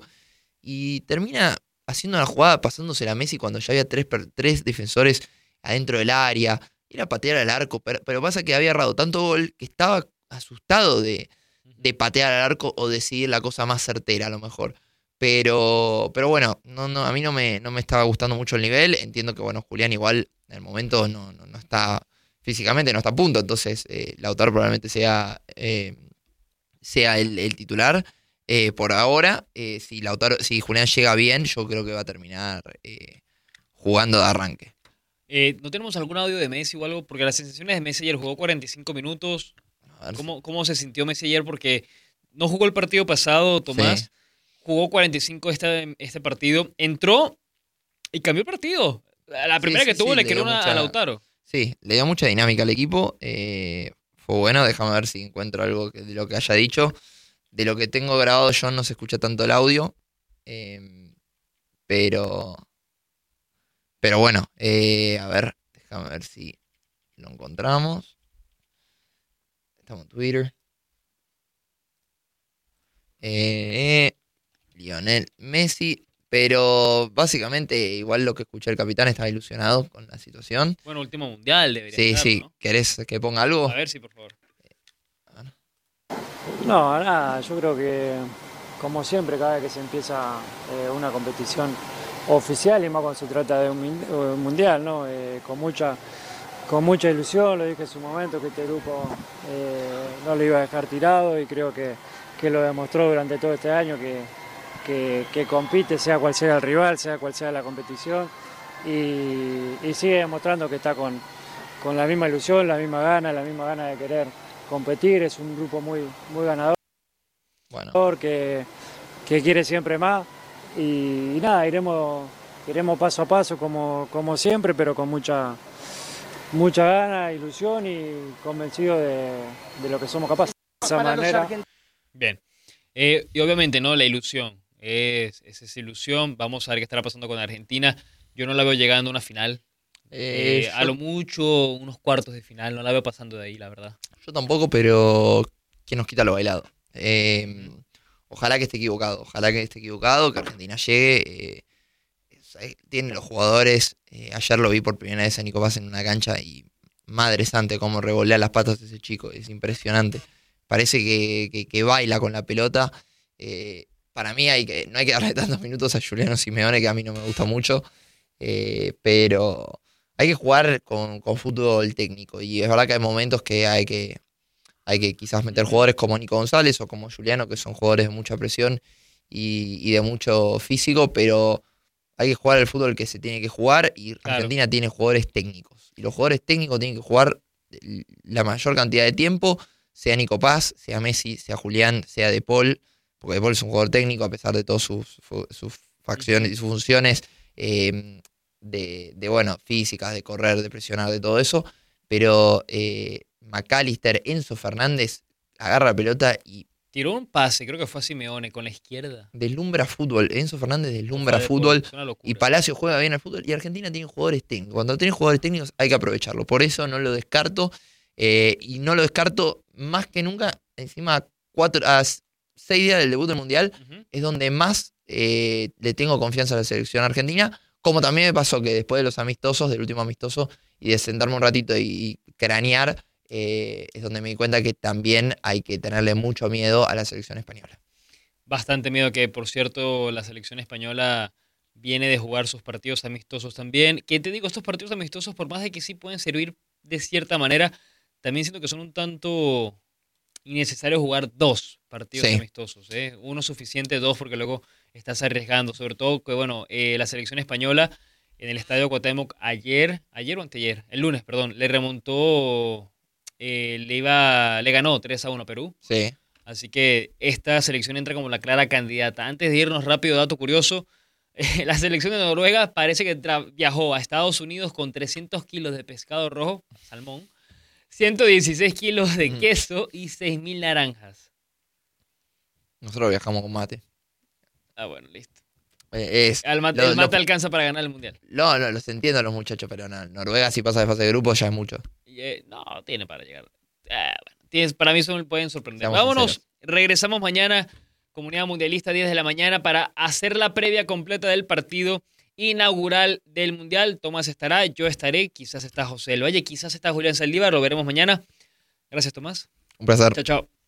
Y termina haciendo la jugada pasándose a Messi cuando ya había tres, per- tres defensores adentro del área. Era patear al arco, pero, pero pasa que había errado tanto gol que estaba asustado de, de patear al arco o decidir la cosa más certera a lo mejor. Pero, pero bueno, no, no, a mí no me, no me estaba gustando mucho el nivel. Entiendo que bueno, Julián igual en el momento no, no, no está físicamente, no está a punto. Entonces eh, Lautaro probablemente sea, eh, sea el, el titular. Eh, por ahora, eh, si Lautaro, si Julián llega bien, yo creo que va a terminar eh, jugando de arranque. Eh, ¿no tenemos algún audio de Messi o algo? Porque las sensaciones de Messi ayer jugó cuarenta y cinco minutos. A ver si- ¿Cómo, cómo se sintió Messi ayer? Porque no jugó el partido pasado, Tomás. Sí. Jugó cuarenta y cinco este, este partido. Entró y cambió el partido. A La Sí, primera sí, que tuvo sí, le le quedó dio una mucha- a Lautaro. Sí, le dio mucha dinámica al equipo. eh, fue bueno, déjame ver si encuentro algo que- de lo que haya dicho. De lo que tengo grabado yo no se escucha tanto el audio. eh, pero. Pero bueno, eh, a ver, déjame ver si lo encontramos. Estamos en Twitter. Eh, Lionel Messi. Pero básicamente, igual lo que escuché el capitán estaba ilusionado con la situación. Bueno, último mundial debería Sí, estar, sí. ¿no? ¿Querés que ponga algo? A ver si, por favor. No, nada, yo creo que como siempre cada vez que se empieza eh, una competición oficial y más cuando se trata de un, min- un mundial, ¿no? Eh, con mucha con mucha ilusión, lo dije en su momento que este grupo eh, no lo iba a dejar tirado y creo que, que lo demostró durante todo este año que, que, que compite sea cual sea el rival, sea cual sea la competición y, y sigue demostrando que está con, con la misma ilusión, la misma gana, la misma gana de querer competir, es un grupo muy, muy ganador, Bueno, que, que quiere siempre más y, y nada, iremos, iremos paso a paso como, como siempre, pero con mucha, mucha gana, ilusión y convencido de, de lo que somos capaces. De esa manera, Bien. Eh, y obviamente, ¿no? La ilusión. Es, es esa ilusión. Vamos a ver qué estará pasando con Argentina. Yo no la veo llegando a una final. eh, Eh, a yo- lo mucho, unos cuartos de final. No la veo pasando de ahí, la verdad. Yo tampoco, pero ¿quién nos quita lo bailado? Eh, ojalá que esté equivocado, ojalá que esté equivocado, que Argentina llegue. eh, eh, tiene los jugadores. eh, ayer lo vi por primera vez a Nico Paz en una cancha y madre santa, cómo revolea las patas ese chico, es impresionante. Parece que, que- que baila con la pelota. eh, para mí hay que, no hay que darle tantos minutos a Juliano Simeone, que a mí no me gusta mucho, eh, pero hay que jugar con, con fútbol técnico y es verdad que hay momentos que hay que hay que quizás meter jugadores como Nico González o como Juliano, que son jugadores de mucha presión y, y de mucho físico, pero hay que jugar el fútbol que se tiene que jugar y Claro. Argentina tiene jugadores técnicos. Y los jugadores técnicos tienen que jugar la mayor cantidad de tiempo, sea Nico Paz, sea Messi, sea Julián, sea De Paul, porque De Paul es un jugador técnico a pesar de todas sus, fu- sus facciones y sus funciones eh, de, de, bueno, físicas, de correr, de presionar, de todo eso, pero eh, McAllister, Enzo Fernández agarra la pelota y Tiró un pase, creo que fue a Simeone con la izquierda. deslumbra fútbol. Enzo Fernández deslumbra Fue de fútbol Paul, es una locura. y Palacio juega bien al fútbol y Argentina tiene jugadores técnicos. Cuando tiene jugadores técnicos hay que aprovecharlo. Por eso no lo descarto eh, y no lo descarto más que nunca. Encima, cuatro, a seis días del debut del Mundial, Ujú. es donde más eh, le tengo confianza a la selección argentina, como también me pasó que después de los amistosos, del último amistoso, y de sentarme un ratito y, y cranear, eh, es donde me di cuenta que también hay que tenerle mucho miedo a la selección española. Bastante miedo que, por cierto, la selección española viene de jugar sus partidos amistosos también. Que te digo, estos partidos amistosos, por más de que sí pueden servir de cierta manera, también siento que son un tanto innecesarios jugar dos partidos Sí. amistosos. ¿eh? Uno suficiente, dos, porque luego estás arriesgando. Sobre todo que, bueno, eh, la selección española en el Estadio Cuauhtémoc ayer, ayer o anteayer, el lunes, perdón, le remontó, eh, le iba, le ganó tres a uno a Perú. Sí. Así que esta selección entra como la clara candidata. Antes de irnos rápido, dato curioso, eh, la selección de Noruega parece que tra- viajó a Estados Unidos con trescientos kilos de pescado rojo, salmón, ciento dieciséis kilos de Mm. queso y seis mil naranjas. Nosotros viajamos con mate. Ah, bueno, listo. Eh, es, El mate, lo- el mate lo- alcanza para ganar el Mundial. No, no, los entiendo a los muchachos, pero no, Noruega si pasa de fase de grupo ya es mucho. Y, eh, no, tiene para llegar. Ah, bueno, tienes, para mí son, pueden sorprender. Seamos Vámonos, sinceros. regresamos mañana, Comunidad Mundialista, diez de la mañana, para hacer la previa completa del partido inaugural del Mundial. Tomás estará, yo estaré, quizás está José del Valle, quizás está Julián Saldívar, lo veremos mañana. Gracias, Tomás. Un placer. Chao, chao.